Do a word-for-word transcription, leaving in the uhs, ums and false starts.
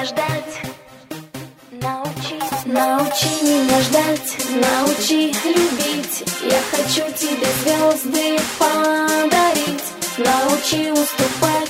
меня ждать. Научи, научи меня ждать, научи любить. Я хочу тебе звезды подарить. Научи уступать